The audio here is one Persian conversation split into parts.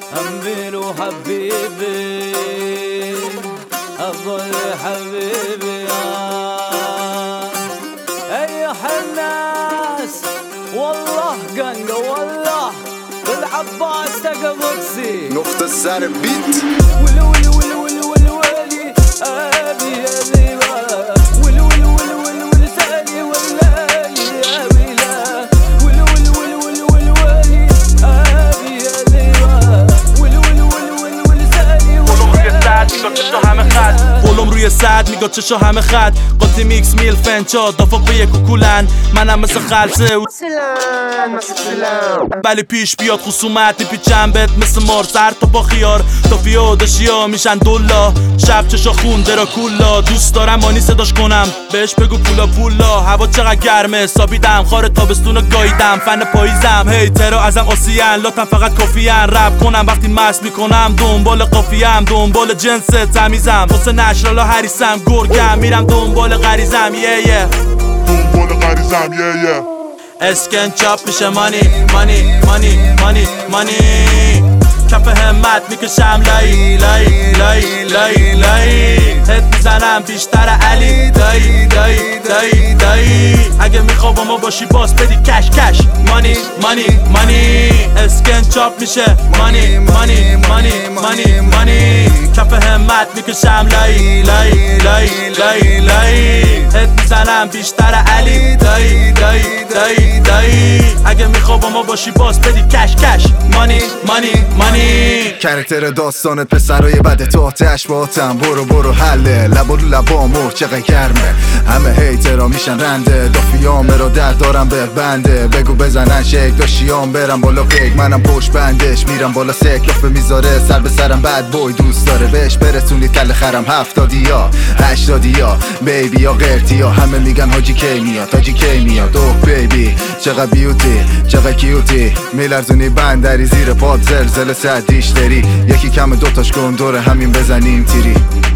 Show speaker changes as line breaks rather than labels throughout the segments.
أمير حبيبي أفضل حبيبي أيها الناس والله قنقة والله بالعباس تقبكسي
نقطة سعر بيت
ولي ولي ولي ولي ولي ولي أبي يلي ولي ولي ولي ولي ولي سالي ولالي يا ويلا ولي ولي ولي ولي ولي ولي أبي يلي ولي ولي ولي ولي ولي سالي
قولم روی سد میگه چشا همه خط قاطی میکس میل فنچا دافا به یک کولن منم مثل خلصه ولی پیش بیاد خصومت میپیچم بهت مثل مار سر تا با خیار تا فیادشیا میشن دولا شب چشا خون درا کولا دوست دارم مانی صداش کنم بهش بگو پولا پولا هوا چقدر گرمه سابیدم خار تابستون گاییدم فن پاییزم هیترا ازم آسیین لاتم فقط کافیین رپ کنم وقتی مست میکنم دنبال قافیم دنبال جنس تمیزم واسه نشرالا هریسم گرگم میرم دنبال غریزم یه
دنبال غریزم یه
اسکن چاپ میشه مانی مانی مانی مانی مانی کف همت میکشم لای لای لای لای لای هت میزنم بیشتر علی دایی دایی دایی دایی اگه میخوام با ما باشی باز بدی کش کش مانی مانی مانی اسکن چاپ میشه مانی مانی مانی مانی مانی کف همت میکشم لای لای لای لای لای هت میزنم بیشتر علی دایی دایی دایی دایی اگه میخوام با ما باشی باز بدی کش کش مانی مانی مانی
کرکتر داستانت پسرای بده تو آتش باتم برو برو حله لبا رو لبا مر چقدر گرمه همه هیترا میشن رنده دافیامه را در دارم به بنده بگو بزنن شک داشیام برم بالا پیک منم پشت بندش میرم بالا سک لافه میذاره سر به سرم بد بوی دوست داره بهش برسونی کل خرم 70 یا 80 یا بیبی یا قرتی یا همه میگن حاجی کی میاد حاجی کی میاد اوه بیبی چقدر بیوتی چقدر کیوتی میلرزونی بندری زیر پاد زلزله صدیش داری یکی کم دوتاش کن دور همین بزنیم تیری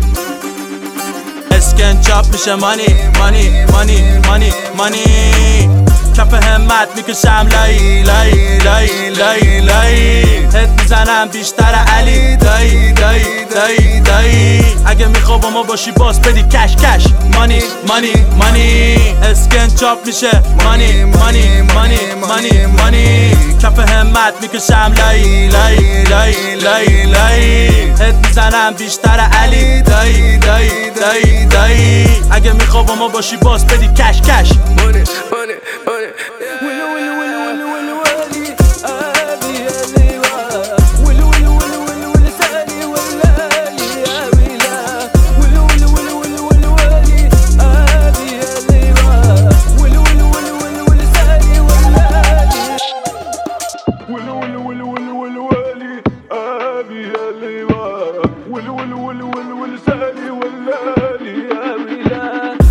اسکن چاپ میشه مانی مانی مانی مانی مانی کف همت میکشم لای لای لای لای لای هت میزنم بیشتر علی دایی دایی دایی دایی اگه میخوام با ما باشی باز بدی کش کش مانی مانی مانی اسکن چاپ میشه مانی مانی مانی مانی مانی کف همت میکشم لای لای لای لای لای هت میزنم بیشتر علی دایی دایی دایی دایی اگه میخوام با ما باشی باز بدی کش کش
مانی مانی مانی ولي ولي ولي ولي ولي ولي أبي يلي ولي ولي ولي ولي ولي سالي ولالي يا ويلا ولي ولي ولي ولي ولي ولي أبي يلي ولي ولي ولي ولي ولي سالي ولالي ولي ولي ولي ولي ولي ولي أبي يلي ولي ولي ولي ولي ولي سالي ولالي يا ويلا